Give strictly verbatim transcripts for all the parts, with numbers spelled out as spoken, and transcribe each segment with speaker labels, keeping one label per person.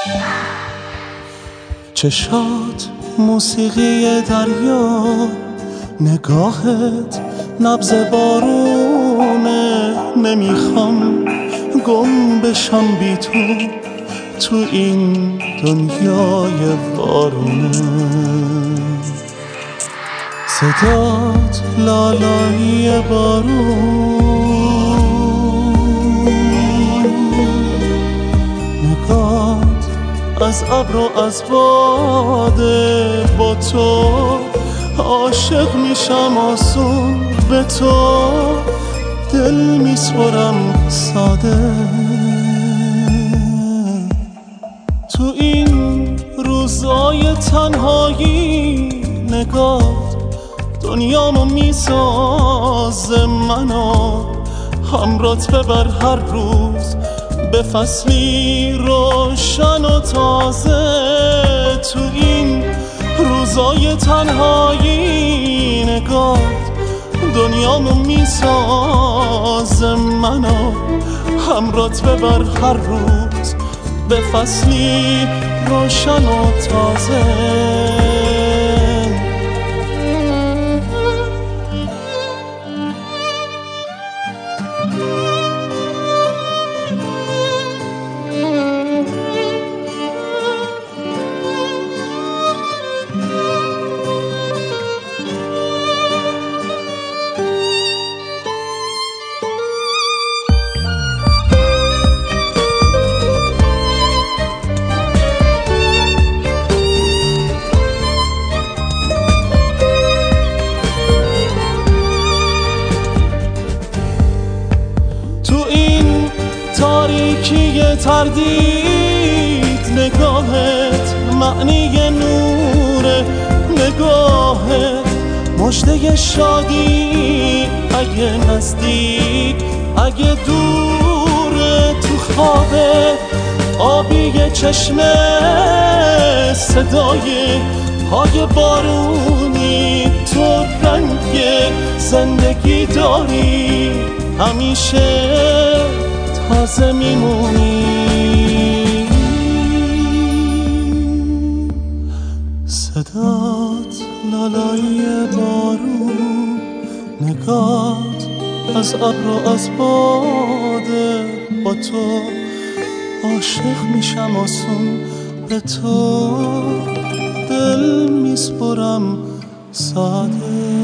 Speaker 1: چشات موسیقی دریا، نگاهت نبض بارونه. نمیخوام گم بشم بی تو تو این دنیای وارونه. صدات لالایی بارون، نگات از ابر و از باده. با تو عاشق میشم آسون، به تو دل میسپرم ساده. تو این روزای تنهایی نگات دنیامو میسازه. منو همرات ببر هر روز به فصلی روشن و تازه. تو این روزای تنهایی نگات دنیامو میسازه. منو همرات ببر هر روز به فصلی روشن و تازه. تاریکی تردید نگاهت معنی نوره. نگاهت مژده شادی، اگه نزدیک اگه دوره. تو خوابه آبی چشمه، صدای های بارونی. تو رنگ زندگی داری، همیشه تازه میمونی. صدات لالایی بارون، نگات از ابر و از باده. با تو عاشق میشم آسون، به تو دل میسپرم ساده.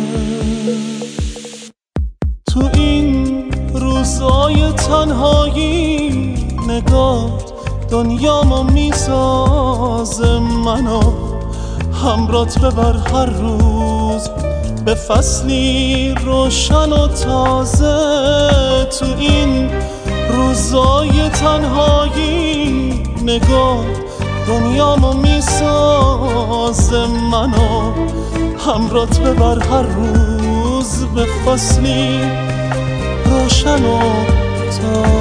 Speaker 1: تو این روزای تنهایی نگات دنیامو میسازه. منو همرات ببر هر روز به فصلی روشن و تازه. تو این روزای تنهایی نگات دنیامو میسازه. منو همرات ببر هر روز به فصلی روشن و تازه.